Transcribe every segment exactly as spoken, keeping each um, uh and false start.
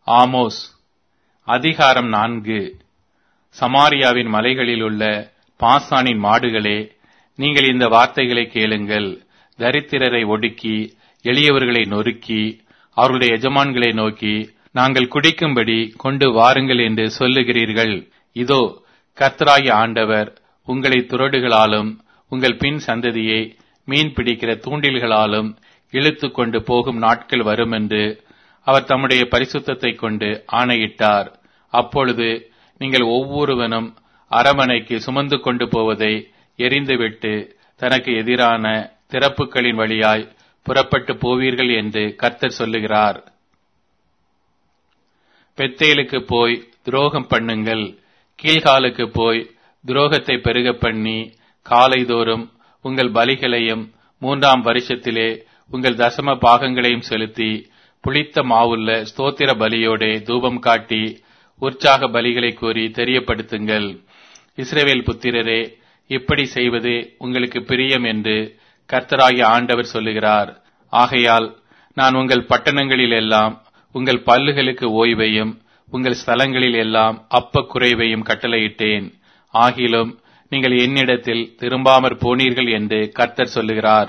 Amos அதிகாரம் நான்கு. சமாரியாவின் மலைகளிலுள்ள பாசானின் மாடுகளே, நீங்கள் இந்த வார்த்தைகளை கேளுங்கள். தரித்திரரை ஒடுக்கி எளியவர்களை நொறுக்கி அவர்களுடைய எஜமான்களை நோக்கி, நாங்கள் குடிக்கும்படி கொண்டு வாருங்கள் என்று சொல்லுகிறீர்கள். இதோ, கர்த்தராகிய ஆண்டவர் உங்களை துறடுகளாலும் உங்கள் பின் சந்ததியை மீன் பிடிக்கிற தூண்டில்களாலும் இழுத்து கொண்டு போகும் நாட்கள் வரும் என்று அவர் தம்முடைய பரிசுத்தத்தை கொண்டு ஆணையிட்டார். அப்பொழுது நீங்கள் ஒவ்வொருவனும் அரமனைக்கு சுமந்து கொண்டு போவதை எறிந்துவிட்டு தனக்கு எதிரான திறப்புகளின் வழியாய் புறப்பட்டு போவீர்கள் என்று கர்த்தர் சொல்லுகிறார். பெத்தேலுக்கு போய் துரோகம் பண்ணுங்கள், கீழ்காலுக்கு போய் துரோகத்தை பெருக பண்ணி காலைதோறும் உங்கள் பலிகளையும் மூன்றாம் வருஷத்திலே உங்கள் தசம பாகங்களையும் செலுத்தி புளித்த மாவுள்ள ஸ்தோத்திர பலியோடே தூபம் காட்டி உற்சாக பலிகளை கூறி தெரியப்படுத்துங்கள். இஸ்ரவேல் புத்திரரே, இப்படி செய்வது உங்களுக்கு பிரியம் என்று கர்த்தராகிய ஆண்டவர் சொல்லுகிறார். ஆகையால் நான் உங்கள் பட்டணங்களில் எல்லாம் உங்கள் பல்லுகளுக்கு ஓய்வையும் உங்கள் ஸ்தலங்களில் எல்லாம் அப்ப குறைவையும் கட்டளையிட்டேன். ஆகிலும் நீங்கள் என்னிடத்தில் திரும்பாமற் போனீர்கள் என்று கர்த்தர் சொல்லுகிறார்.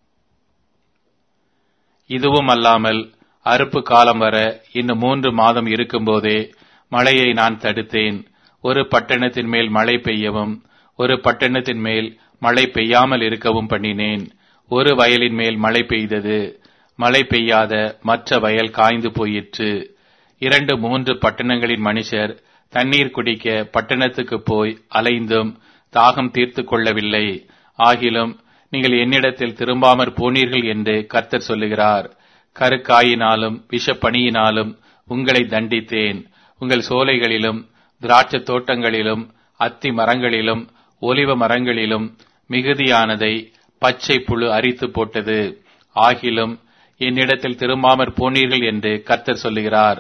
இதுவும் அல்லாமல் அறுப்பு காலம் வர இன்னும் மூன்று மாதம் இருக்கும்போதே மழையை நான் தடுத்தேன். ஒரு பட்டணத்தின் மேல் மழை பெய்யவும் ஒரு பட்டணத்தின் மேல் மழை பெய்யாமல் இருக்கவும் பண்ணினேன். ஒரு வயலின் மேல் மழை பெய்தது, மழை பெய்யாத மற்ற வயல் காய்ந்து போயிற்று. இரண்டு மூன்று பட்டணங்களின் மனுஷர் தண்ணீர் குடிக்க பட்டணத்துக்கு போய் அலைந்தும் தாகம் தீர்த்து கொள்ளவில்லை. ஆகிலும் நீங்கள் என்னிடத்தில் திரும்பாமற் போனீர்கள் என்று கர்த்தர் சொல்லுகிறார். கருக்காயினாலும் விஷப்பணியினாலும் உங்களை தண்டித்தேன். உங்கள் சோலைகளிலும் திராட்சை தோட்டங்களிலும் அத்தி மரங்களிலும் ஒலிவ மரங்களிலும் மிகுதியானதை பச்சை புழு அரித்து போட்டது. ஆகிலும் என்னிடத்தில் திரும்பாமற் போனீர்கள் என்று கர்த்தர் சொல்லுகிறார்.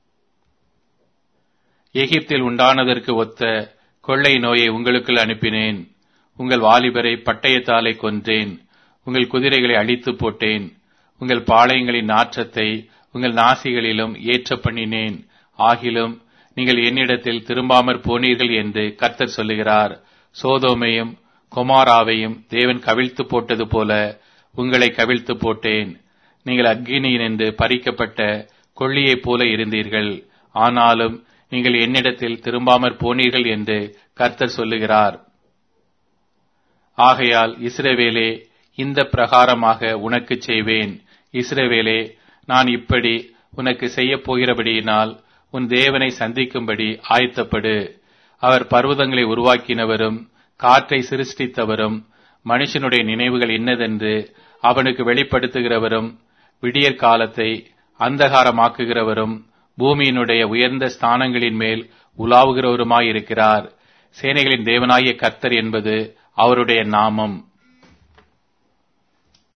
எகிப்தில் உண்டானதற்கு ஒத்த கொள்ளை நோயை உங்களுக்குள் அனுப்பினேன். உங்கள் வாலிபரை பட்டயத்தாலே கொன்றேன். உங்கள் குதிரைகளை அழித்து போட்டேன். உங்கள் பாளையங்களின் நாற்றத்தை உங்கள் நாசிகளிலும் ஏற்ற பண்ணினேன். ஆகிலும் நீங்கள் என்னிடத்தில் திரும்பாமற் போனீர்கள் என்று கர்த்தர் சொல்லுகிறார். சோதோமையும் கொமாராவையும் தேவன் கவிழ்த்து போட்டது போல உங்களை கவிழ்த்து போட்டேன். நீங்கள் அக்கினியினின்று பறிக்கப்பட்ட கொள்ளியைப் போல இருந்தீர்கள். ஆனாலும் நீங்கள் என்னிடத்தில் திரும்பாமற் போனீர்கள் என்று கர்த்தர் சொல்லுகிறார். ஆகையால் இஸ்ரவேலே, இந்த பிரகாரமாக உனக்கு செய்வேன். இஸ்ரவேலே, நான் இப்படி உனக்கு செய்யப் போகிறபடியினால் உன் தேவனை சந்திக்கும்படி ஆயத்தப்படு. அவர் பர்வதங்களை உருவாக்கினவரும் காற்றை சிருஷ்டித்தவரும் மனுஷனுடைய நினைவுகள் இன்னதென்று அவனுக்கு வெளிப்படுத்துகிறவரும் விடியற் காலத்தை அந்தகாரமாக்குகிறவரும் பூமியினுடைய உயர்ந்த ஸ்தானங்களின் மேல் உலாவுகிறவருமாயிருக்கிறார். சேனைகளின் தேவனாகிய கர்த்தர் என்பது அவருடைய நாமம்.